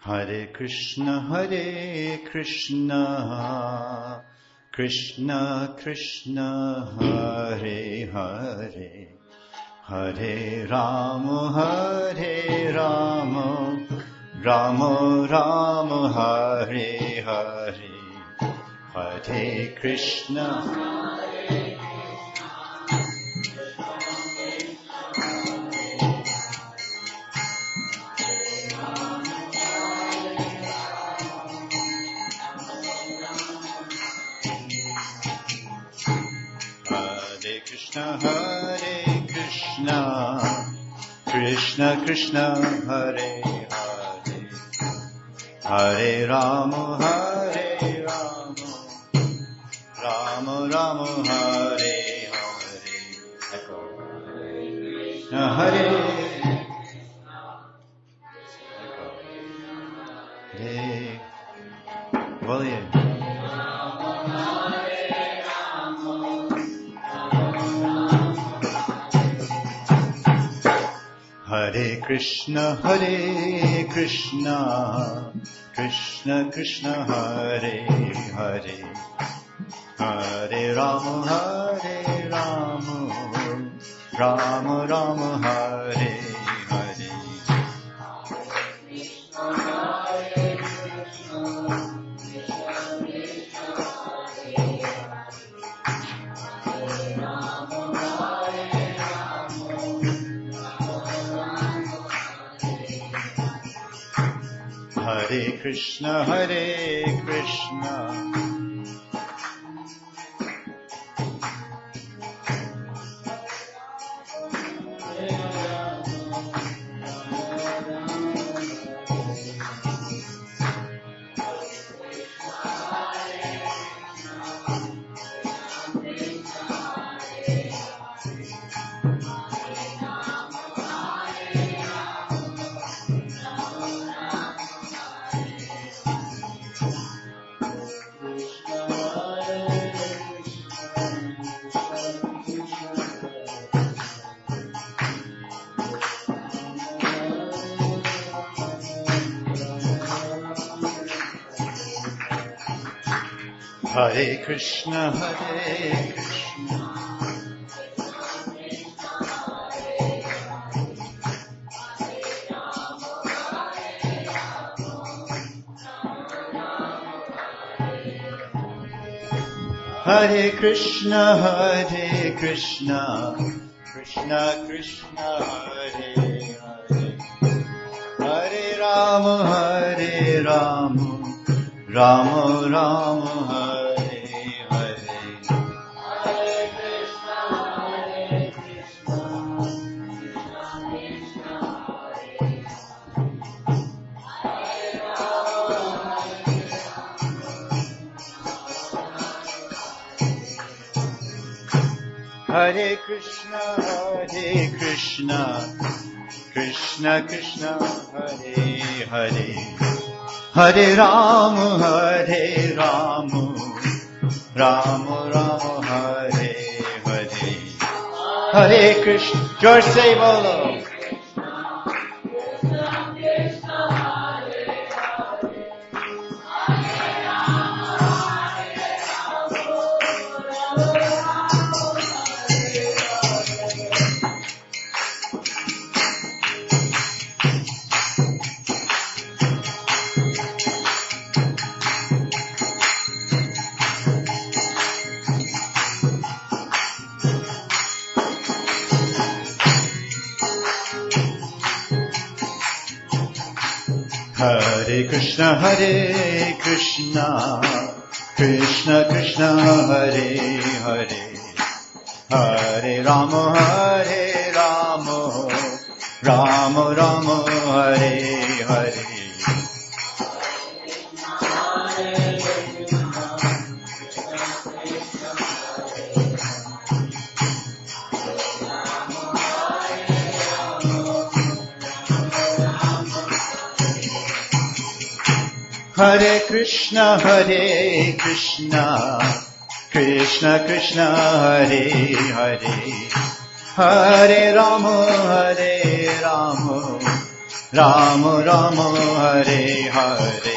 Hare Krishna, Krishna Krishna, Hare Hare, Hare Rama, Rama Rama, Hare Hare, Hare Krishna, Hare Krishna, Krishna Krishna, Hare Hare, Hare Rama, Rama Rama, Hare Hare, Hare Hare, बोलिए Hare Krishna, Krishna Krishna, Hare Hare, Hare Rama, Rama Rama, Hare Hare. Hare Krishna, Hare Krishna, Hare Krishna, Krishna Krishna, Hare Hare, Hare Rama, Rama Rama, Hare Hare. Hare Krishna, Krishna Krishna, Hare Hare, Hare Rama, Rama Rama, Hare Hare. Hare Krishna, George say bolo. Hare Krishna, Krishna Krishna, Hare Hare, Hare Rama, Rama Rama, Hare Hare. Hare Krishna, Krishna Krishna, Hare Hare, Hare Rama, Ram Ram Hare Hare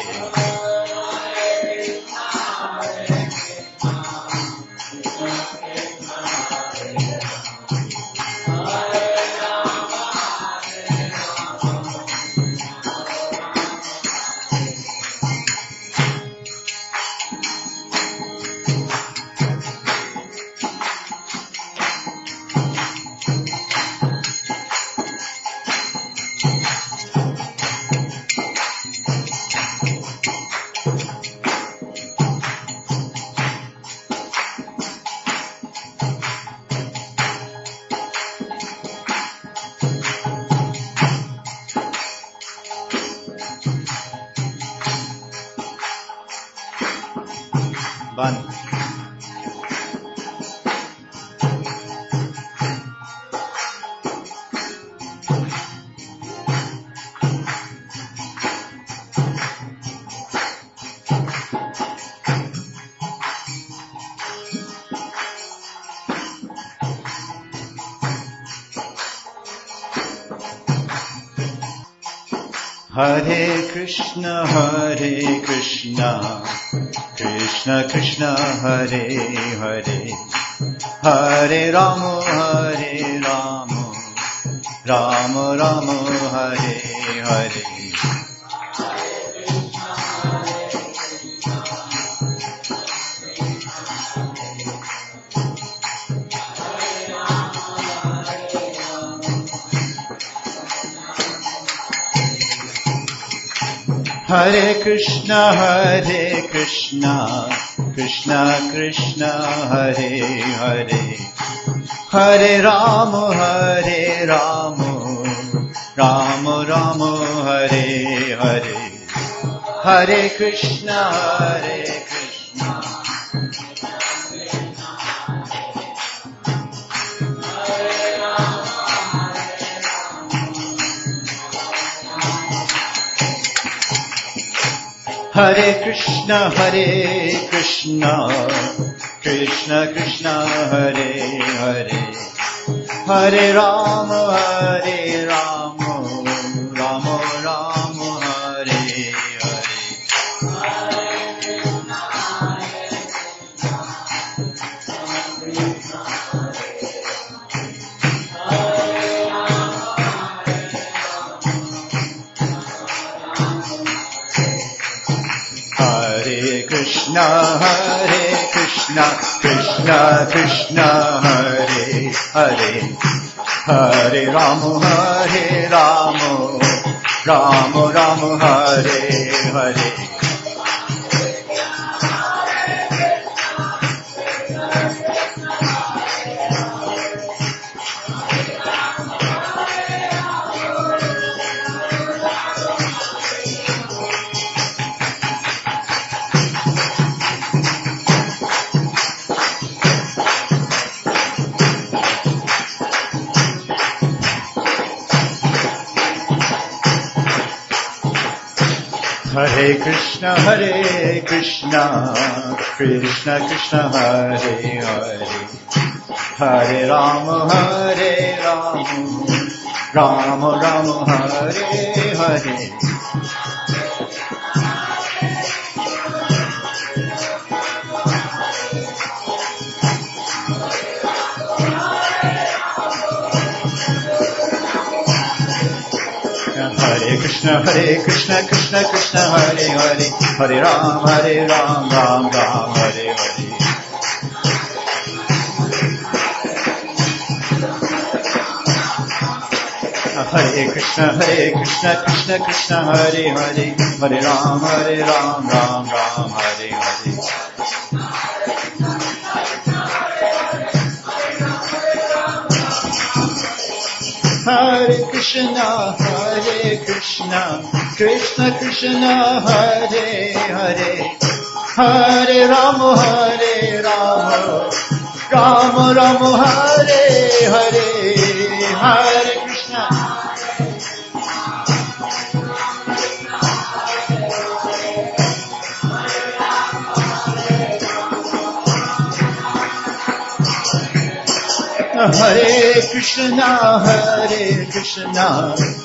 Bun. Hare Krishna, Krishna Krishna, Hare Hare, Hare Rama, Rama Rama, Hare Hare. Hare Krishna, Krishna Krishna, Hare Hare, Hare Rama, Rama Rama, Hare Hare, Hare Krishna, Hare Krishna, Krishna Krishna, Hare Hare, Hare Rama, Rama Rama, Hare Hare. Krishna, Krishna Krishna, Hare Hare, Hare Rama, Rama Rama, Hare Hare. Hare Krishna, Krishna Krishna, Hare Hare, Hare Rama, Rama Rama, Hare Hare. Hare Krishna, Krishna Krishna, Hare Hare, Hare Ram, Ram Ram, Hare Hare. Hare Krishna, Krishna Krishna, Hare Hare, Hare Ram, Ram Ram, Hare Hare. Hare Krishna, Krishna Krishna, Hare Hare, Hare Rama, Rama Rama, Hare Hare, Hare Krishna. Hare Krishna,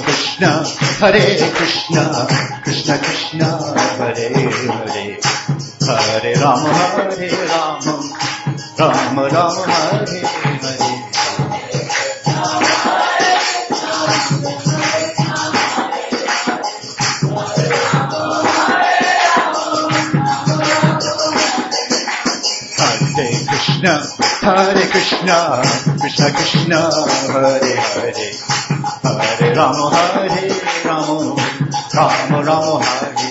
Krishna, Hare Krishna, Krishna Krishna, Hare Hare, Hare Rama, Rama Rama, Hare Hare. Hare Krishna, Krishna Krishna, Hare Hare, Hare Rama, Rama Rama, Hare Hare.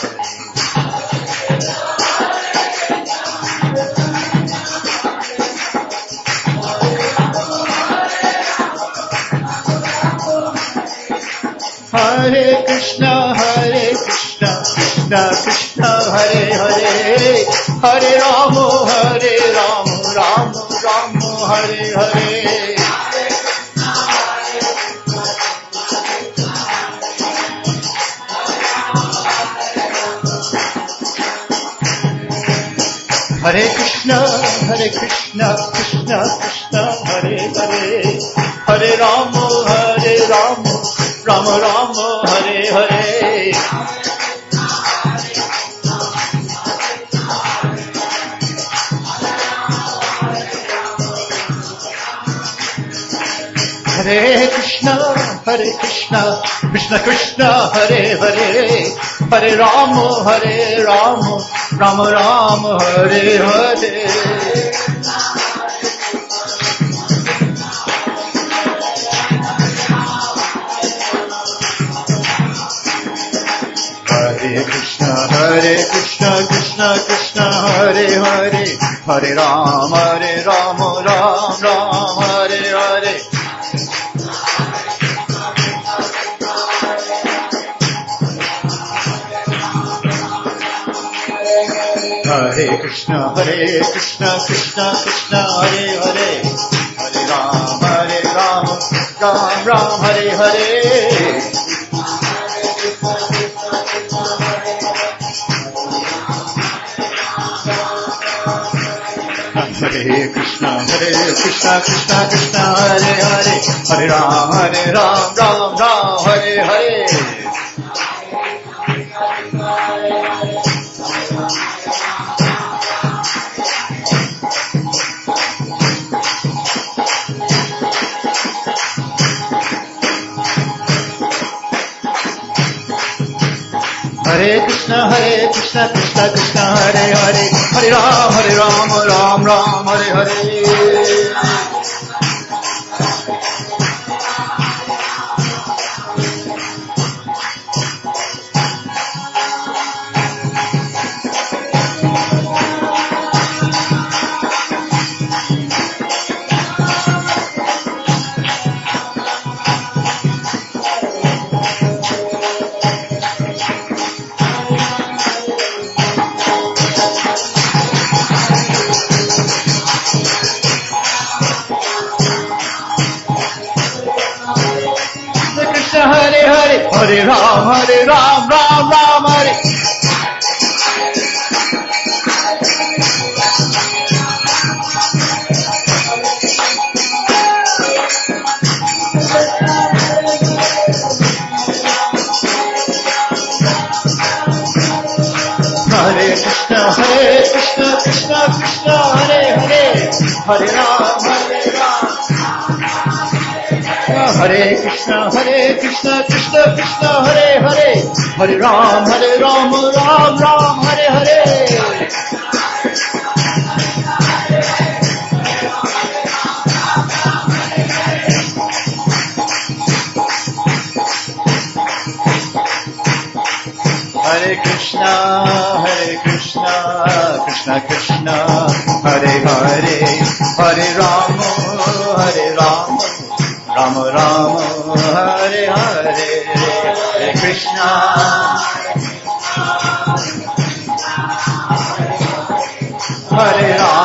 Hare Krishna, Krishna Krishna, Hare Hare, Hare Rama, Rama Rama, Hare Hare. Hare Krishna, Krishna Krishna, Hare Hare, Hare Rama, Rama Rama, Hare Hare. Hare Krishna, Krishna Krishna, Hare Hare, Hare Rama, Rama Rama, Hare Hare. Hare Krishna, Krishna Krishna, Hare Hare, Hare Rama, Rama Rama, Hare Hare. Hare Krishna, Krishna Krishna, Hare Hare, Hare Rama, Rama Hare Hare. Hare Krishna, Krishna Krishna, Hare Hare, Hare Rama, Rama Hare Hare. Hare Krishna, Krishna Krishna, Hare Hare, Hare Rama, Rama Hare Hare. Hare Ram, Ram Hare. Hare Krishna, Krishna Krishna, Hare Hare, Hare Ram, Hare Krishna, Krishna Krishna, Hare Hare, Hare Ram, Ram Hare Hare. Hare Krishna, Krishna Krishna, Hare Hare, Hare Ram, Rama Rama, Hare Hare, Hare Krishna, Hare Ram.